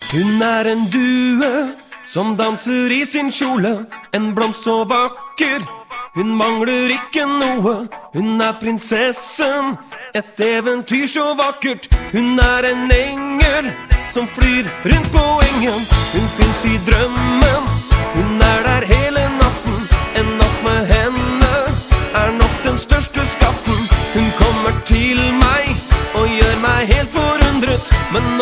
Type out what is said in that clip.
Hun en due som danser I sin kjole, en blomst så vakker. Hun mangler ikke noe, hun prinsessen, et eventyr så vakkert. Hun en engel som flyr rundt på engen. Hun finnes I drømmen, hun der hele natten. En natt med henne nok den største skatten. Hun kommer til meg og gjør meg helt forundret, men